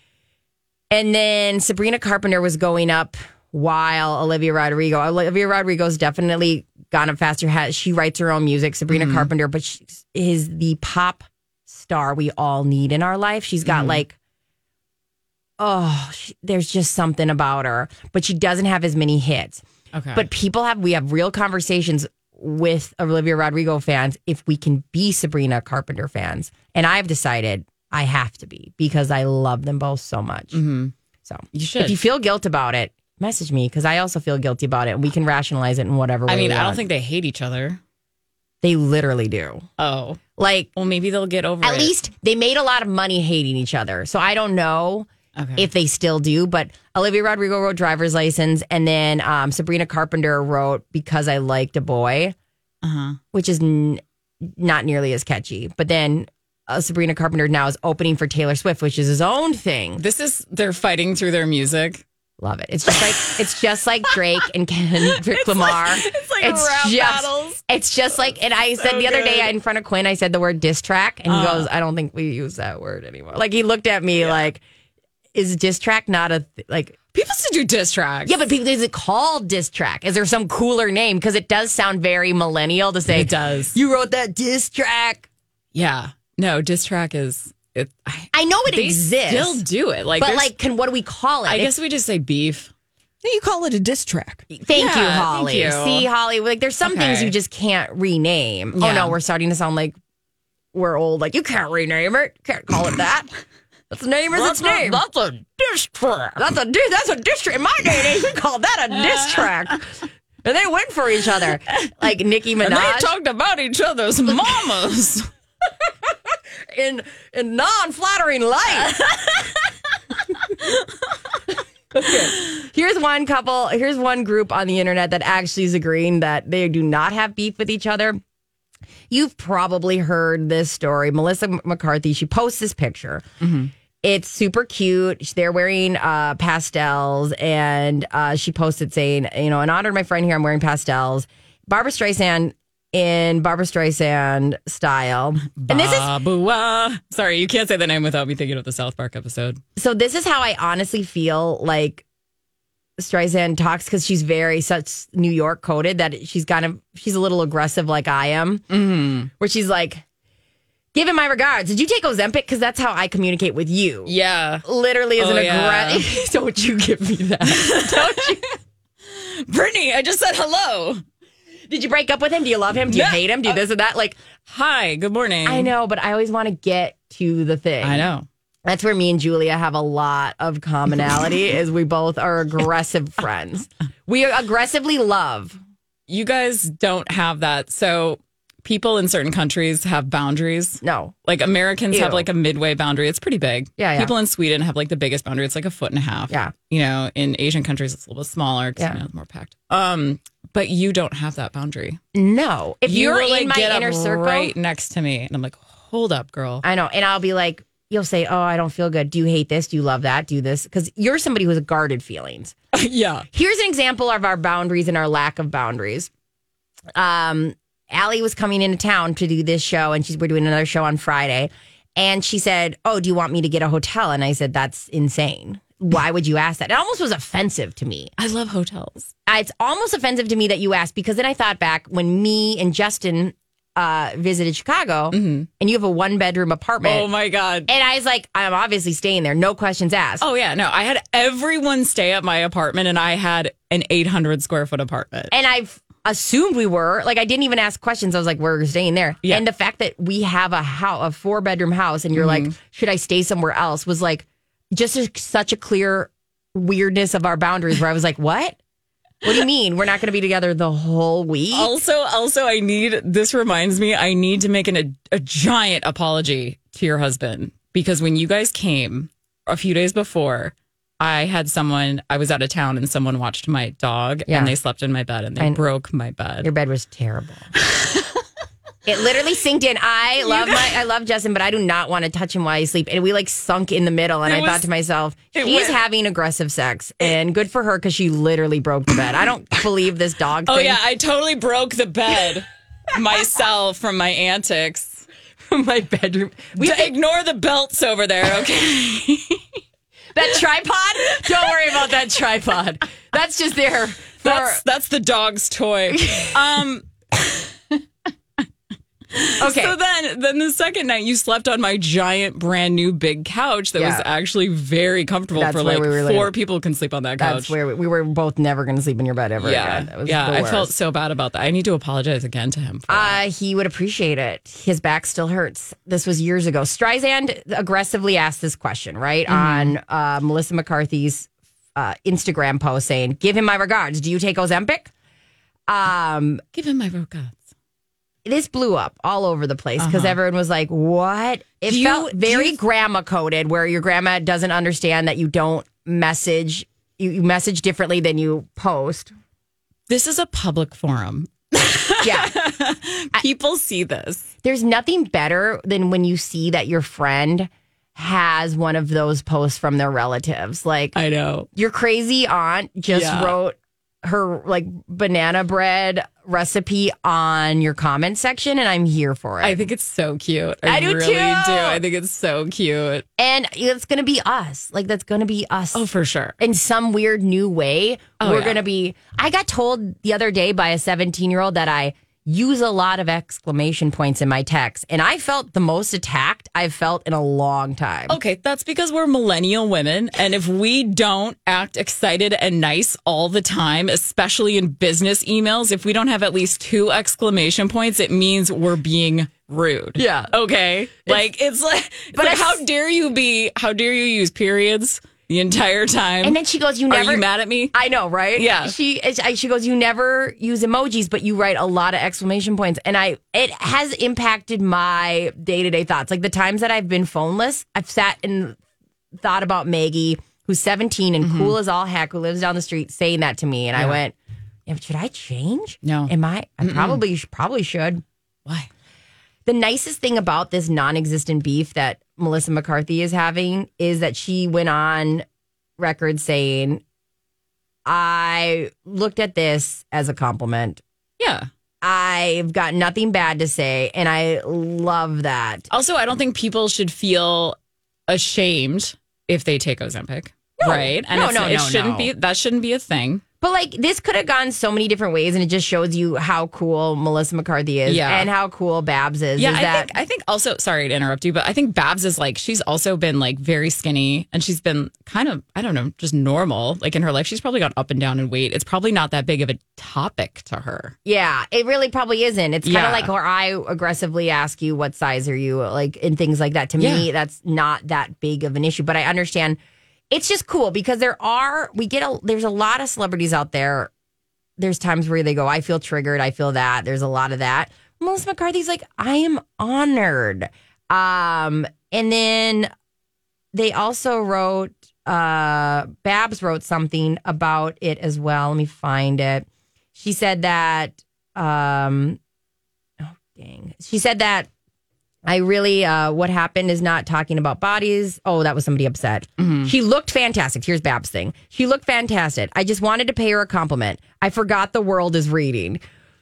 Speaker 1: And then Sabrina Carpenter was going up while Olivia Rodrigo. Olivia Rodrigo's definitely gone up faster. Has she writes her own music, Sabrina mm-hmm. Carpenter, but she is the pop star we all need in our life. She's got mm-hmm. like, oh, she, there's just something about her, but she doesn't have as many hits.
Speaker 2: Okay.
Speaker 1: But people have, we have real conversations with Olivia Rodrigo fans if we can be Sabrina Carpenter fans. And I've decided I have to be because I love them both so much.
Speaker 2: Mm-hmm.
Speaker 1: So
Speaker 2: you should.
Speaker 1: If you feel guilt about it, message me because I also feel guilty about it. And we can rationalize it in whatever way
Speaker 2: I mean,
Speaker 1: we
Speaker 2: I don't
Speaker 1: want.
Speaker 2: think they hate each other.
Speaker 1: They literally do.
Speaker 2: Oh.
Speaker 1: Like,
Speaker 2: well, maybe they'll get over
Speaker 1: at
Speaker 2: it.
Speaker 1: At least they made a lot of money hating each other. So I don't know okay. if they still do. But Olivia Rodrigo wrote Driver's License. And then um, Sabrina Carpenter wrote Because I Liked a Boy,
Speaker 2: uh-huh.
Speaker 1: which is n- not nearly as catchy. But then uh, Sabrina Carpenter now is opening for Taylor Swift, which is his own thing.
Speaker 2: This is, they're fighting through their music.
Speaker 1: Love it. It's just like it's just like Drake and Kendrick Lamar.
Speaker 2: Like, it's like
Speaker 1: it's
Speaker 2: rap
Speaker 1: just,
Speaker 2: battles.
Speaker 1: It's just like, and I said
Speaker 2: So
Speaker 1: the other
Speaker 2: good.
Speaker 1: day in front of Quinn, I said the word diss track, and he
Speaker 2: Uh.
Speaker 1: goes, "I don't think we use that word anymore." Like he looked at me yeah. like, "Is diss track not a th- like?"
Speaker 2: People still do diss tracks.
Speaker 1: Yeah, but people is it called diss track? Is there some cooler name? Because it does sound very millennial to say.
Speaker 2: It does.
Speaker 1: You wrote that diss track.
Speaker 2: Yeah. No, diss track is. It, I,
Speaker 1: I know it
Speaker 2: they
Speaker 1: exists.
Speaker 2: Still do it. Like,
Speaker 1: but
Speaker 2: there's-
Speaker 1: like, can what do we call it?
Speaker 2: I
Speaker 1: It's-
Speaker 2: guess we just say beef.
Speaker 8: You call it a diss track.
Speaker 1: Thank
Speaker 2: Yeah,
Speaker 1: you, Holly.
Speaker 2: thank you.
Speaker 1: See, Holly, like there's some
Speaker 2: Okay.
Speaker 1: things you just can't rename. Oh
Speaker 2: Yeah.
Speaker 1: no, we're starting to sound like we're old. Like you can't rename it. Can't call it that. That's the name is its
Speaker 2: That's a-
Speaker 1: name.
Speaker 2: that's
Speaker 1: a diss track. That's a diss. That's a diss track. In my day and age, we called that a diss track. And they went for each other, like Nicki Minaj.
Speaker 2: And they talked about each other's mamas.
Speaker 1: in in non-flattering light. Okay. Here's one couple, here's one group on the internet that actually is agreeing that they do not have beef with each other. You've probably heard this story. Melissa McCarthy, she posts this picture. Mm-hmm. It's super cute. They're wearing uh, pastels, and uh, she posted saying, you know, in honor of my friend here, I'm wearing pastels. Barbra Streisand in Barbra Streisand style. And this is
Speaker 2: Babua. Sorry, you can't say the name without me thinking of the South Park episode.
Speaker 1: so this is how I honestly feel like Streisand talks because she's very such New York coded that she's kind of she's a little aggressive like I am,
Speaker 2: Mm-hmm.
Speaker 1: where she's like, "Give him my regards. Did you take Ozempic? Because that's how I communicate with you."
Speaker 2: Yeah.
Speaker 1: Literally as
Speaker 2: Oh,
Speaker 1: an
Speaker 2: yeah.
Speaker 1: aggressive. Don't you give me that. Don't you?
Speaker 2: Brittany, I just said hello.
Speaker 1: Did you break up with him? Do you love him? Do you
Speaker 2: No.
Speaker 1: hate him? Do you this and that? Like,
Speaker 2: Hi, good morning.
Speaker 1: I know, but I always want to get to the thing.
Speaker 2: I know.
Speaker 1: That's where me and Julia have a lot of commonality is we both are aggressive friends. We aggressively love.
Speaker 2: You guys don't have that. So people in certain countries have boundaries.
Speaker 1: No.
Speaker 2: Like Americans
Speaker 1: Ew.
Speaker 2: have like a midway boundary. It's pretty big.
Speaker 1: Yeah, yeah.
Speaker 2: People in Sweden have like the biggest boundary. It's like a foot and a half.
Speaker 1: Yeah.
Speaker 2: You know, in Asian countries, it's a little bit smaller because
Speaker 1: Yeah.
Speaker 2: you know, it's more packed. Um, but you don't have that boundary.
Speaker 1: No. If
Speaker 2: You
Speaker 1: you're
Speaker 2: will, like,
Speaker 1: in my
Speaker 2: get
Speaker 1: inner
Speaker 2: up
Speaker 1: circle.
Speaker 2: right next to me. And I'm like, hold up, girl.
Speaker 1: I know. And I'll be like, you'll say, oh, I don't feel good. Do you hate this? Do you love that? Do you this? Because you're somebody who has guarded feelings.
Speaker 2: Yeah.
Speaker 1: Here's an example of our boundaries and our lack of boundaries. Um, Allie was coming into town to do this show, and she's we're doing another show on Friday. And she said, oh, do you want me to get a hotel? And I said, that's insane. Why would you ask that? It almost was offensive to me.
Speaker 2: I love hotels.
Speaker 1: It's almost offensive to me that you asked, because then I thought back when me and Justin uh, visited Chicago, and you have a one bedroom apartment.
Speaker 2: Oh my God.
Speaker 1: And I was like, I'm obviously staying there. No questions asked.
Speaker 2: Oh, yeah. No, I had everyone stay at my apartment, and I had an eight hundred square foot apartment.
Speaker 1: And I've assumed we were. Like, I didn't even ask questions. I was like, we're staying there.
Speaker 2: Yeah.
Speaker 1: And the fact that we have a house, a four bedroom house, and you're like, should I stay somewhere else, was like just a, such a clear weirdness of our boundaries where I was like, what? What do you mean? We're not going to be together the whole week?
Speaker 2: Also, also, I need, this reminds me, I need to make an, a, a giant apology to your husband, because when you guys came a few days before, I had someone, I was out of town and someone watched my dog
Speaker 1: Yeah.
Speaker 2: and they slept in my bed and they
Speaker 1: And-
Speaker 2: broke my bed.
Speaker 1: Your bed was terrible. It literally sinked in. I love my, I love Justin, but I do not want to touch him while he's asleep. And we like sunk in the middle. And
Speaker 2: It
Speaker 1: I
Speaker 2: was-
Speaker 1: thought to myself,
Speaker 2: it
Speaker 1: she's
Speaker 2: went-
Speaker 1: having aggressive sex, and good for her because she literally broke the bed. I don't believe this dog
Speaker 2: Oh
Speaker 1: thing.
Speaker 2: yeah, I totally broke the bed myself from my antics.
Speaker 1: My bedroom.
Speaker 2: We ignore the belts over there, okay?
Speaker 1: That tripod? Don't worry about that tripod. That's just there. For,
Speaker 2: That's that's the dog's toy. Um
Speaker 1: okay.
Speaker 2: So then, then the second night, you slept on my giant, brand new, big couch that
Speaker 1: Yeah.
Speaker 2: was actually very comfortable
Speaker 1: That's
Speaker 2: for
Speaker 1: where
Speaker 2: like
Speaker 1: we were
Speaker 2: four
Speaker 1: living.
Speaker 2: people can sleep on that couch.
Speaker 1: That's where we, we were both never going to sleep in your bed ever
Speaker 2: yeah,
Speaker 1: again. That was
Speaker 2: yeah.
Speaker 1: the
Speaker 2: I
Speaker 1: worst.
Speaker 2: felt so bad about that. I need to apologize again to him. For that.
Speaker 1: Uh, he would appreciate it. His back still hurts. This was years ago. Streisand aggressively asked this question, right,
Speaker 2: Mm-hmm.
Speaker 1: on uh, Melissa McCarthy's uh, Instagram post saying, give him my regards. Do you take Ozempic? Um,
Speaker 2: Give him my regards.
Speaker 1: this blew up all over the place because
Speaker 2: Uh-huh.
Speaker 1: everyone was like, what? It
Speaker 2: Do you-
Speaker 1: felt
Speaker 2: do
Speaker 1: very
Speaker 2: you-
Speaker 1: grandma coded, where your grandma doesn't understand that you don't message, you, you message differently than you post.
Speaker 2: This is a public forum.
Speaker 1: Yeah.
Speaker 2: People see this.
Speaker 1: There's nothing better than when you see that your friend has one of those posts from their relatives. Like,
Speaker 2: I know.
Speaker 1: your crazy aunt just
Speaker 2: Yeah.
Speaker 1: wrote her like banana bread recipe on your comment section, and I'm here for it.
Speaker 2: I think it's so cute. I,
Speaker 1: I do
Speaker 2: really
Speaker 1: too.
Speaker 2: do. I think it's so cute.
Speaker 1: and it's going to be us. Like, that's going to be us.
Speaker 2: Oh, for sure.
Speaker 1: In some weird new way.
Speaker 2: Oh,
Speaker 1: We're
Speaker 2: yeah.
Speaker 1: going to be. I got told the other day by a seventeen year old that I use a lot of exclamation points in my text, and I felt the most attacked I've felt in a long time.
Speaker 2: Okay, that's because we're millennial women. And if we don't act excited and nice all the time, especially in business emails, if we don't have at least two exclamation points, it means we're being rude.
Speaker 1: Yeah.
Speaker 2: Okay. Like, it's like, it's
Speaker 1: But
Speaker 2: like,
Speaker 1: I-
Speaker 2: how dare you be, how dare you use periods the entire time?
Speaker 1: And then she goes, "You
Speaker 2: Are
Speaker 1: never."
Speaker 2: you mad at me?
Speaker 1: I know, right?
Speaker 2: Yeah.
Speaker 1: She she goes, "You never use emojis, but you write a lot of exclamation points." And I it has impacted my day to day thoughts. Like the times that I've been phoneless, I've sat and thought about Maggie, who's seventeen and cool as all heck, who lives down the street, saying that to me, and I
Speaker 2: Yeah.
Speaker 1: went, yeah, should I change?
Speaker 2: No.
Speaker 1: Am I? I probably probably should.
Speaker 2: Why?
Speaker 1: The nicest thing about this non-existent beef that Melissa McCarthy is having is that she went on record saying, I looked at this as a compliment.
Speaker 2: Yeah.
Speaker 1: I've got nothing bad to say, and I love that.
Speaker 2: Also, I don't think people should feel ashamed if they take Ozempic.
Speaker 1: No.
Speaker 2: Right? And
Speaker 1: No,
Speaker 2: it's,
Speaker 1: no,
Speaker 2: it
Speaker 1: no,
Speaker 2: shouldn't
Speaker 1: no.
Speaker 2: be, that shouldn't be a thing.
Speaker 1: But like this could have gone so many different ways, and it just shows you how cool Melissa McCarthy is,
Speaker 2: Yeah.
Speaker 1: and how cool Babs is.
Speaker 2: Yeah,
Speaker 1: is
Speaker 2: I
Speaker 1: that
Speaker 2: think I think also sorry to interrupt you, but I think Babs is like she's also been like very skinny, and she's been kind of I don't know just normal like in her life. She's probably gone up and down in weight. It's probably not that big of a topic to her.
Speaker 1: yeah, it really probably isn't. It's kind of
Speaker 2: Yeah.
Speaker 1: like where I aggressively ask you what size are you, like, and things like that. To
Speaker 2: Yeah.
Speaker 1: me, that's not that big of an issue. But I understand it's just cool because there are we get a there's a lot of celebrities out there. There's times where they go, I feel triggered. I feel that. There's a lot of that. Melissa McCarthy's like, I am honored. Um, and then they also wrote, uh, Babs wrote something about it as well. Let me find it. She said that, um, oh, dang. She said that I really, uh, what happened is not talking about bodies. Oh, that was somebody upset. She looked fantastic. Here's Babs' thing. She looked fantastic. I just wanted to pay her a compliment. I forgot the world is reading.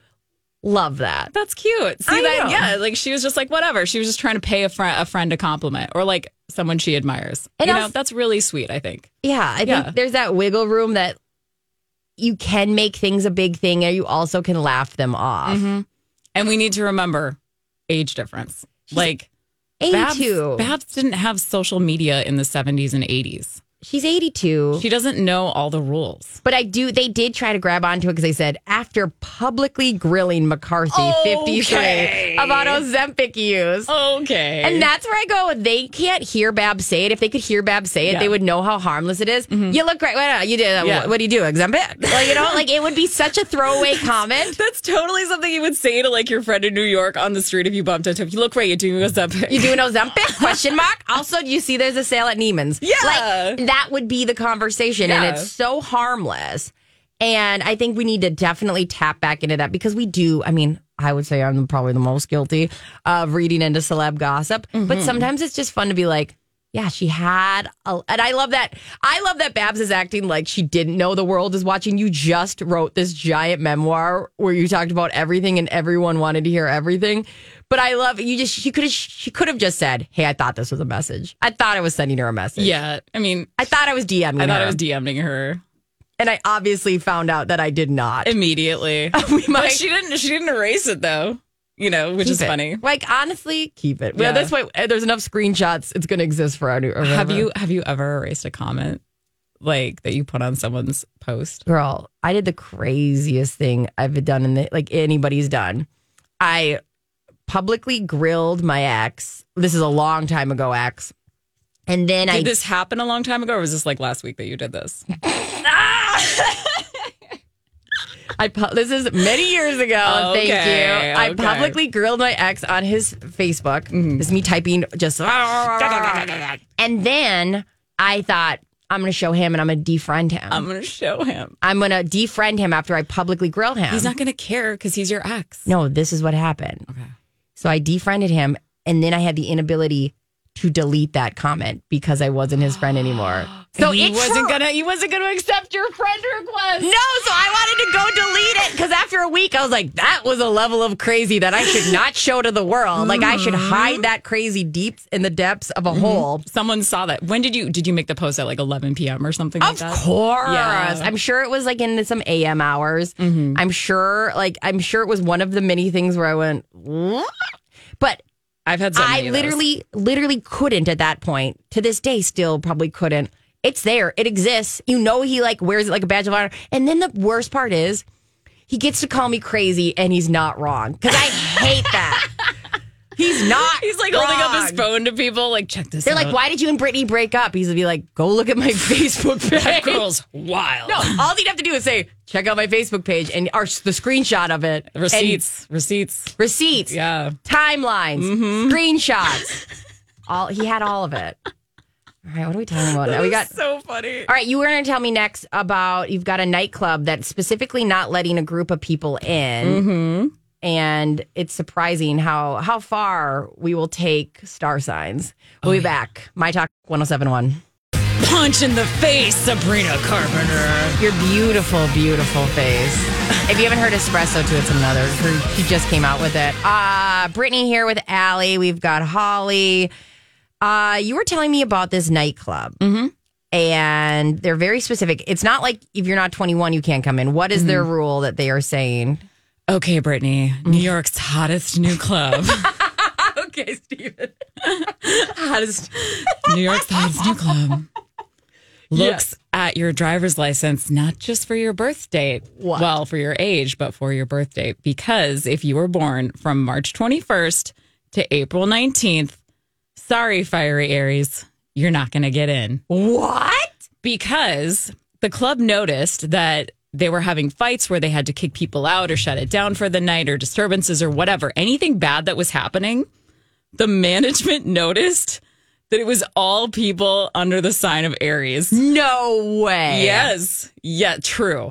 Speaker 1: Love that.
Speaker 2: That's cute. See
Speaker 1: I
Speaker 2: that?
Speaker 1: know.
Speaker 2: Yeah, like she was just like whatever. She was just trying to pay a friend a friend a compliment or like someone she admires.
Speaker 1: And
Speaker 2: you know,
Speaker 1: also-
Speaker 2: that's really sweet. I think.
Speaker 1: Yeah, I
Speaker 2: Yeah.
Speaker 1: think there's that wiggle room that you can make things a big thing and you also can laugh them off.
Speaker 2: And we need to remember age difference. Like Babs,
Speaker 1: eighty-two.
Speaker 2: Babs didn't have social media in the seventies and eighties.
Speaker 1: She's eighty-two.
Speaker 2: She doesn't know all the rules.
Speaker 1: But I do. They did try to grab onto it because they said after publicly grilling McCarthy, fifty-three,
Speaker 2: Okay.
Speaker 1: about Ozempic use.
Speaker 2: Okay.
Speaker 1: And that's where I go. They can't hear Babs say it. If they could hear Babs say it,
Speaker 2: Yeah.
Speaker 1: they would know how harmless it is. You look great. What you did?
Speaker 2: Yeah.
Speaker 1: What, what do you do? Ozempic? Like, you know, like it would be such a throwaway comment.
Speaker 2: That's totally something you would say to like your friend in New York on the street if you bumped into him. You look great. You're doing Ozempic.
Speaker 1: You doing Ozempic? Question mark. Also, you see, there's a sale at Neiman's.
Speaker 2: Yeah.
Speaker 1: like that would be the conversation,
Speaker 2: Yeah.
Speaker 1: and it's so harmless. And I think we need to definitely tap back into that because we do. I mean, I would say I'm probably the most guilty of reading into celeb gossip, but sometimes it's just fun to be like, yeah, she had, a, and I love that. I love that Babs is acting like she didn't know the world is watching. You just wrote this giant memoir where you talked about everything and everyone wanted to hear everything. But I love you. Just she could have she could have just said, "Hey, I thought this was a message. I thought I was sending her a message.
Speaker 2: Yeah. I mean,
Speaker 1: I thought I was DMing
Speaker 2: I thought
Speaker 1: her.
Speaker 2: I was DMing her
Speaker 1: and I obviously found out that I did not.
Speaker 2: immediately.
Speaker 1: we
Speaker 2: But
Speaker 1: might
Speaker 2: she didn't. She didn't erase it though. You know, which
Speaker 1: keep
Speaker 2: is
Speaker 1: it.
Speaker 2: funny.
Speaker 1: Like honestly, keep it. Well,
Speaker 2: Yeah.
Speaker 1: this way, there's enough screenshots. It's going to exist for our new.
Speaker 2: Have you have you ever erased a comment like that you put on someone's post?
Speaker 1: Girl, I did the craziest thing I've done in the like anybody's done. I publicly grilled my ex. This is a long time ago, ex. And then I
Speaker 2: Did this happen a long time ago, or was this like last week that you did this?
Speaker 1: I pu- this is many years ago.
Speaker 2: Oh,
Speaker 1: Thank
Speaker 2: okay,
Speaker 1: you. I
Speaker 2: okay.
Speaker 1: publicly grilled my ex on his Facebook.
Speaker 2: Mm-hmm.
Speaker 1: This is me typing just. And then I thought I'm going to show him and I'm going to defriend him.
Speaker 2: I'm gonna show him.
Speaker 1: I'm going to defriend him after I publicly grill him.
Speaker 2: He's not gonna care because he's your ex.
Speaker 1: No, this is what happened.
Speaker 2: Okay.
Speaker 1: So I defriended him, and then I had the inability to delete that comment because I wasn't his friend anymore. So
Speaker 2: he
Speaker 1: it
Speaker 2: wasn't
Speaker 1: tr-
Speaker 2: gonna. He wasn't gonna accept your friend request.
Speaker 1: No, so I wanted to go delete it because after a week I was like, that was a level of crazy that I should not show to the world. Like I should hide that crazy deep in the depths of a hole.
Speaker 2: Someone saw that. When did you did you make the post at like eleven p.m. or something like
Speaker 1: Of
Speaker 2: that?
Speaker 1: course.
Speaker 2: Yeah.
Speaker 1: I'm sure it was like in some A M hours. I'm sure like I'm sure it was one of the many things where I went, what? But
Speaker 2: I've had so
Speaker 1: I
Speaker 2: many of those.
Speaker 1: literally, literally couldn't at that point. To this day, still probably couldn't. It's there. It exists. You know, he like wears it like a badge of honor. And then the worst part is he gets to call me crazy and he's not wrong. Because I hate that. He's not
Speaker 2: He's like holding up his
Speaker 1: wrong.
Speaker 2: phone to people. Like, check this
Speaker 1: They're
Speaker 2: out.
Speaker 1: like, why did you and Brittany break up? He's be like, go look at my Facebook page.
Speaker 2: That girl's wild.
Speaker 1: No, all he'd have to do is say, check out my Facebook page and or the screenshot of it. and
Speaker 2: Receipts. Receipts.
Speaker 1: receipts.
Speaker 2: Yeah.
Speaker 1: Timelines.
Speaker 2: Mm-hmm.
Speaker 1: Screenshots. all he had all of it. All right, what are we talking about now? We got
Speaker 2: so funny.
Speaker 1: all right, you were going to tell me next about you've got a nightclub that's specifically not letting a group of people in.
Speaker 2: Mm-hmm.
Speaker 1: And it's surprising how how far we will take star signs. We'll be back. My Talk one oh seven point one.
Speaker 2: Punch in the face, Sabrina Carpenter.
Speaker 1: Your beautiful, beautiful face. If you haven't heard Espresso too, it's another. Her- She just came out with it. Uh, Brittany here with Allie. We've got Holly. Uh, you were telling me about this nightclub.
Speaker 2: Mm-hmm.
Speaker 1: and they're very specific. It's not like if you're not twenty-one, you can't come in. What is their rule that they are saying?
Speaker 2: Okay, Brittany, New York's hottest new club.
Speaker 1: Okay, Steven.
Speaker 2: hottest, New York's hottest new club. Looks at your driver's license, not just for your birth date,
Speaker 1: What?
Speaker 2: well, for your age, but for your birth date. Because if you were born from March twenty-first to April nineteenth, sorry, fiery Aries, you're not going to get in.
Speaker 1: What?
Speaker 2: Because the club noticed that they were having fights where they had to kick people out or shut it down for the night or disturbances or whatever. Anything bad that was happening, the management noticed that it was all people under the sign of Aries.
Speaker 1: No way.
Speaker 2: Yes. Yeah, true.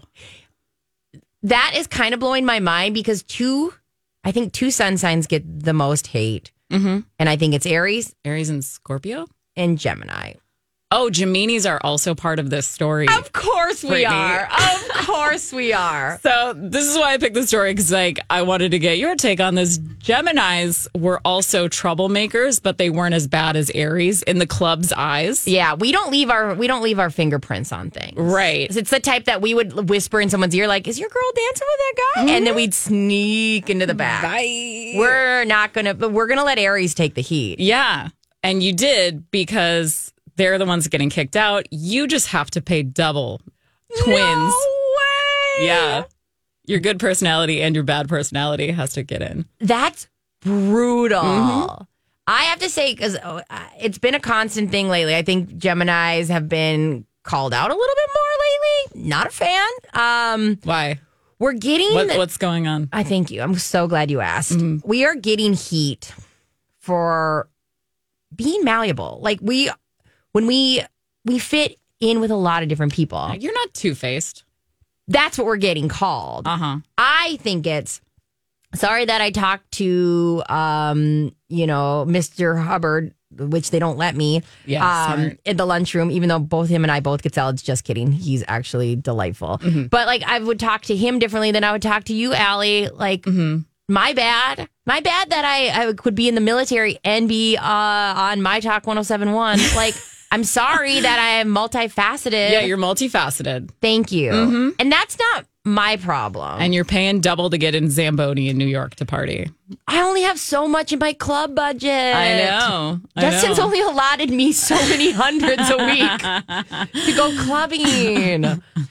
Speaker 1: That is kind of blowing my mind because two, I think two sun signs get the most hate.
Speaker 2: Mm-hmm.
Speaker 1: And I think it's Aries
Speaker 2: Aries and Scorpio?
Speaker 1: and Gemini.
Speaker 2: Oh, Geminis are also part of this story.
Speaker 1: Of course we
Speaker 2: Brittany.
Speaker 1: are. Of course we are.
Speaker 2: So this is why I picked the story, because like I wanted to get your take on this. Geminis were also troublemakers, but they weren't as bad as Aries in the club's eyes.
Speaker 1: Yeah, we don't leave our we don't leave our fingerprints on things.
Speaker 2: Right.
Speaker 1: It's the type that we would whisper in someone's ear, like, "Is your girl dancing with that guy?" Mm-hmm. And then we'd sneak into the back.
Speaker 2: Bye.
Speaker 1: We're not gonna, but we're gonna let Aries take the heat.
Speaker 2: Yeah, and you did, because they're the ones getting kicked out. You just have to pay double. Twins.
Speaker 1: No way.
Speaker 2: Yeah. Your good personality and your bad personality has to get in.
Speaker 1: That's brutal.
Speaker 2: Mm-hmm.
Speaker 1: I have to say, because it's been a constant thing lately. I think Geminis have been called out a little bit more lately. Not a fan. Um,
Speaker 2: Why?
Speaker 1: we're getting.
Speaker 2: What, what's going on?
Speaker 1: I thank you. I'm so glad you asked.
Speaker 2: Mm-hmm.
Speaker 1: We are getting heat for being malleable. Like we, when we we fit in with a lot of different people.
Speaker 2: You're not two-faced.
Speaker 1: That's what we're getting called.
Speaker 2: Uh-huh.
Speaker 1: I think it's sorry that I talked to, um, you know, Mister Hubbard, which they don't let me,
Speaker 2: Yeah,
Speaker 1: um,
Speaker 2: smart.
Speaker 1: in the lunchroom, even though both him and I both get salads. Just kidding. He's actually delightful.
Speaker 2: Mm-hmm.
Speaker 1: But like, I would talk to him differently than I would talk to you, Allie. Like,
Speaker 2: Mm-hmm.
Speaker 1: my bad. My bad that I, I could be in the military and be uh, on My Talk one oh seven point one. Like, I'm sorry that I am multifaceted.
Speaker 2: Yeah, you're multifaceted.
Speaker 1: Thank you. And that's not my problem.
Speaker 2: And you're paying double to get in Zamboni in New York to party.
Speaker 1: I only have so much in my club budget.
Speaker 2: I know. I
Speaker 1: Justin's
Speaker 2: know.
Speaker 1: only allotted me so many hundreds a week to go clubbing.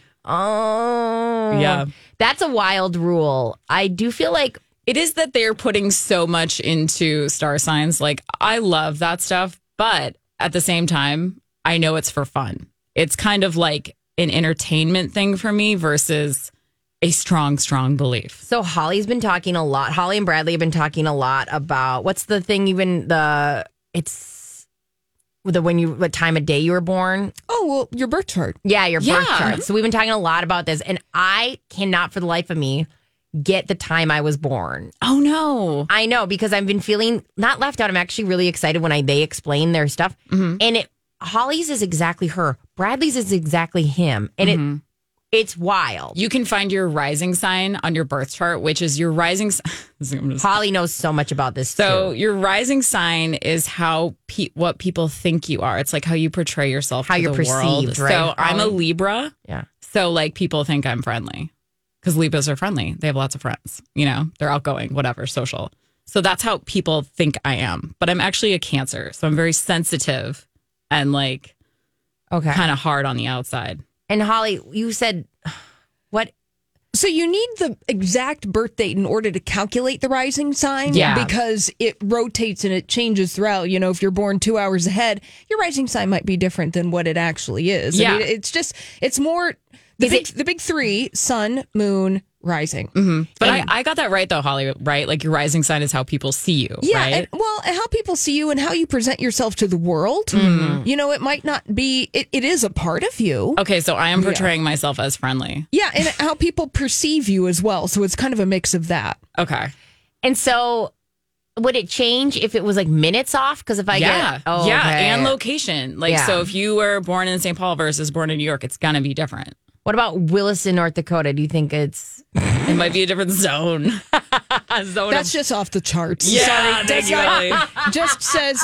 Speaker 1: Oh.
Speaker 2: Yeah.
Speaker 1: That's a wild rule. I do feel like
Speaker 2: It is that they're putting so much into star signs. Like, I love that stuff, but at the same time, I know it's for fun. It's kind of like an entertainment thing for me versus a strong, strong belief.
Speaker 1: so Holly's been talking a lot. Holly and Bradley have been talking a lot about what's the thing even the it's the when you what time of day you were born.
Speaker 9: Oh, well, your birth chart.
Speaker 1: Yeah, your birth
Speaker 2: Yeah.
Speaker 1: chart. So we've been talking a lot about this, and I cannot for the life of me get the time I was born.
Speaker 2: Oh, no.
Speaker 1: I know, because I've been feeling not left out. I'm actually really excited when I they explain their stuff.
Speaker 2: Mm-hmm.
Speaker 1: And it Holly's is exactly her. Bradley's is exactly him. And
Speaker 2: Mm-hmm.
Speaker 1: it it's wild.
Speaker 2: You can find your rising sign on your birth chart, which is your rising sign.
Speaker 1: Holly knows so much about this
Speaker 2: So
Speaker 1: too.
Speaker 2: your rising sign is how pe- what people think you are. It's like how you portray yourself
Speaker 1: How
Speaker 2: to
Speaker 1: you're
Speaker 2: the world.
Speaker 1: perceived, right,
Speaker 2: So I'm a
Speaker 1: Holly?
Speaker 2: Libra.
Speaker 1: Yeah.
Speaker 2: So like people think I'm friendly because Libras are friendly. They have lots of friends. You know, they're outgoing, whatever, social. So that's how people think I am. But I'm actually a Cancer. So I'm very sensitive and like
Speaker 1: Okay.
Speaker 2: kind of hard on the outside.
Speaker 1: And Holly, you said what?
Speaker 9: So you need the exact birth date in order to calculate the rising sign.
Speaker 2: Yeah.
Speaker 9: Because it rotates and it changes throughout. You know, if you're born two hours ahead, your rising sign might be different than what it actually is.
Speaker 2: Yeah.
Speaker 9: I mean, it's just, it's more, the
Speaker 1: Is
Speaker 9: big,
Speaker 1: it-
Speaker 9: the big three, sun, moon, rising.
Speaker 2: But
Speaker 9: And-
Speaker 2: I, I got that right though, Holly, right? Like your rising sign is how people see you,
Speaker 9: Yeah,
Speaker 2: right?
Speaker 9: and, well, and how people see you and how you present yourself to the world.
Speaker 2: Mm-hmm.
Speaker 9: You know, it might not be, it, it is a part of you.
Speaker 2: Okay, so I am portraying myself as friendly.
Speaker 9: Yeah, and how people perceive you as well. So it's kind of a mix of that.
Speaker 2: Okay.
Speaker 1: And so would it change if it was like minutes off? Because if I
Speaker 2: yeah.
Speaker 1: get oh,
Speaker 2: yeah,
Speaker 1: okay.
Speaker 2: and location. Like,
Speaker 1: Yeah.
Speaker 2: so if you were born in Saint Paul versus born in New York, it's going to be different.
Speaker 1: What about Williston, North Dakota? Do you think it's
Speaker 2: It might be a different zone. zone
Speaker 9: That's
Speaker 2: of,
Speaker 9: just off the charts.
Speaker 2: yeah,
Speaker 9: Sorry,
Speaker 2: thank
Speaker 9: that's
Speaker 2: you,
Speaker 9: not-
Speaker 2: Ellie.
Speaker 9: just says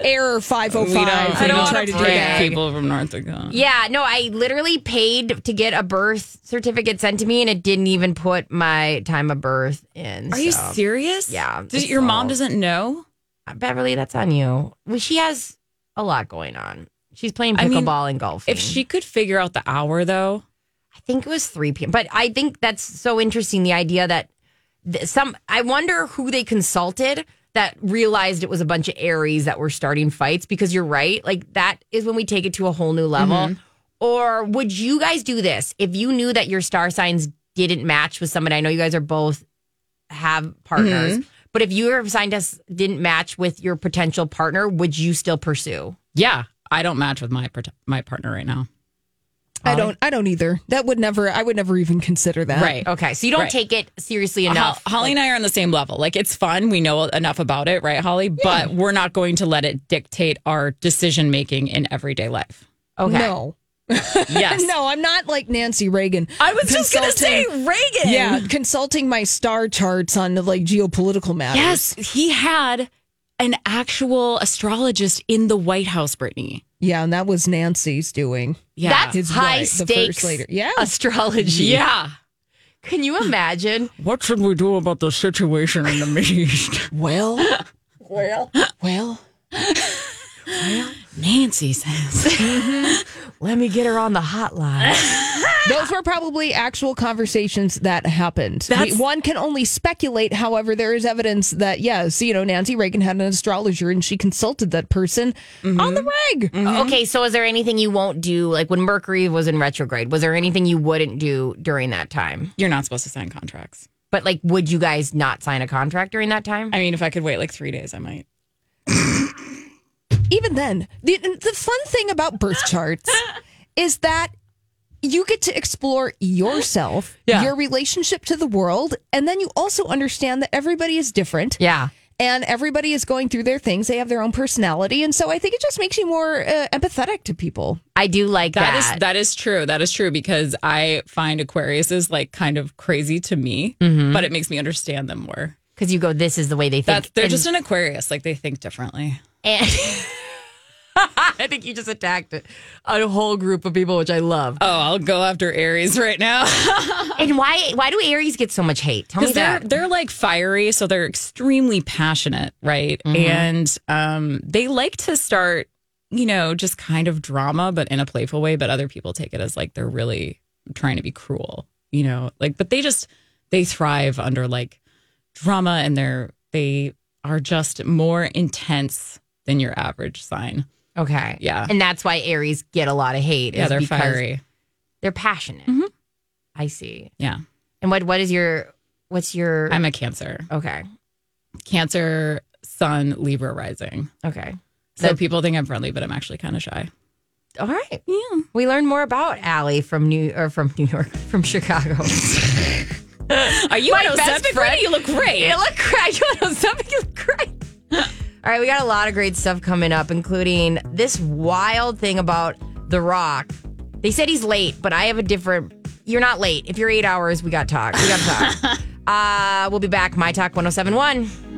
Speaker 9: Error five oh
Speaker 2: We don't,
Speaker 9: five.
Speaker 2: we
Speaker 9: don't
Speaker 2: don't
Speaker 9: try to do
Speaker 2: prank
Speaker 9: that.
Speaker 2: people from North Dakota.
Speaker 1: Yeah, no, I literally paid to get a birth certificate sent to me, and it didn't even put my time of birth in.
Speaker 2: Are you
Speaker 1: so-
Speaker 2: serious?
Speaker 1: Yeah.
Speaker 2: Does,
Speaker 1: it's
Speaker 2: your mom
Speaker 1: all-
Speaker 2: doesn't know?
Speaker 1: Beverly, that's on you. Well, she has a lot going on. She's playing
Speaker 2: I mean,
Speaker 1: pickleball and golfing.
Speaker 2: If she could figure out the hour, though.
Speaker 1: I think it was three p.m. But I think that's so interesting, the idea that th- some, I wonder who they consulted that realized it was a bunch of Aries that were starting fights, because you're right. Like, that is when we take it to a whole new level.
Speaker 2: Mm-hmm.
Speaker 1: Or would you guys do this if you knew that your star signs didn't match with somebody? I know you guys are both have partners,
Speaker 2: Mm-hmm.
Speaker 1: but if your sign test didn't match with your potential partner, would you still pursue?
Speaker 2: Yeah, I don't match with my part- my partner right now.
Speaker 9: I don't. I don't either. That would never. I would never even consider that.
Speaker 2: Right.
Speaker 1: Okay, so you don't
Speaker 2: Right.
Speaker 1: take it seriously enough.
Speaker 2: Ho- Holly and I are on the same level. Like, it's fun. We know enough about it, right, Holly? But we're not going to let it dictate our decision making in everyday life.
Speaker 1: Okay.
Speaker 9: No.
Speaker 2: Yes.
Speaker 9: No, I'm not like Nancy Reagan.
Speaker 2: I was just going to say
Speaker 9: Consulting-
Speaker 2: Reagan.
Speaker 9: Yeah, consulting my star charts on like geopolitical matters.
Speaker 2: Yes, he had an actual astrologist in the White House, Brittany.
Speaker 9: Yeah, and that was Nancy's doing.
Speaker 2: Yeah.
Speaker 1: That's
Speaker 9: His
Speaker 1: high
Speaker 9: wife, the
Speaker 1: stakes
Speaker 9: first lady. Yeah.
Speaker 1: astrology.
Speaker 2: Yeah.
Speaker 1: Can you imagine?
Speaker 2: What should we do about the situation in the Middle East?
Speaker 9: Well, well, well.
Speaker 2: Nancy says.
Speaker 1: Let me get her on the hotline.
Speaker 9: Those were probably actual conversations that happened.
Speaker 2: That's-
Speaker 9: We- one can only speculate. However, there is evidence that, yes, you know, Nancy Reagan had an astrologer and she consulted that person on the reg.
Speaker 1: Okay, so is there anything you won't do? Like when Mercury was in retrograde, was there anything you wouldn't do during that time?
Speaker 2: You're not supposed to sign contracts.
Speaker 1: But like, would you guys not sign a contract during that time?
Speaker 2: I mean, if I could wait like three days, I might.
Speaker 9: Even then, the, the fun thing about birth charts is that you get to explore yourself,
Speaker 1: Yeah.
Speaker 9: your relationship to the world, and then you also understand that everybody is different.
Speaker 1: Yeah.
Speaker 9: And everybody is going through their things. They have their own personality. And so I think it just makes you more uh, empathetic to people.
Speaker 1: I do like
Speaker 2: That
Speaker 1: that.
Speaker 2: is that is true. That is true because I find Aquarius is like kind of crazy to me, but it makes me understand them more.
Speaker 1: Because you go, this is the way they think.
Speaker 2: That's they're
Speaker 1: And-
Speaker 2: just an Aquarius, like they think differently.
Speaker 1: And I think you just attacked a whole group of people, which I love.
Speaker 2: Oh, I'll go after Aries right now.
Speaker 1: And why why do Aries get so much hate? Tell me
Speaker 2: Because they're
Speaker 1: that.
Speaker 2: they're like fiery, so they're extremely passionate, right? And um, they like to start, you know, just kind of drama, but in a playful way. But other people take it as like they're really trying to be cruel, you know, like. But they just they thrive under like drama, and they're they are just more intense than your average sign.
Speaker 1: Okay.
Speaker 2: Yeah.
Speaker 1: And that's why Aries get a lot of hate.
Speaker 2: Yeah,
Speaker 1: is
Speaker 2: they're
Speaker 1: because
Speaker 2: fiery.
Speaker 1: They're passionate. I see.
Speaker 2: Yeah,
Speaker 1: And what what is your what's your
Speaker 2: I'm a Cancer.
Speaker 1: okay.
Speaker 2: Cancer, Sun, Libra rising.
Speaker 1: Okay.
Speaker 2: So
Speaker 1: So-
Speaker 2: people think I'm friendly, but I'm actually kind of shy.
Speaker 1: All right. Yeah. We learned more about Allie from New or from New York, from Chicago.
Speaker 2: Are you
Speaker 1: My
Speaker 2: on
Speaker 1: best
Speaker 2: Ozempic?
Speaker 1: friend.
Speaker 2: You look great.
Speaker 1: You look great. You know something you look great. All right, we got a lot of great stuff coming up, including this wild thing about The Rock. They said he's late, but I have a different. You're not late. If you're eight hours, we got to talk. We got to talk. uh, we'll be back. My Talk one oh seven one.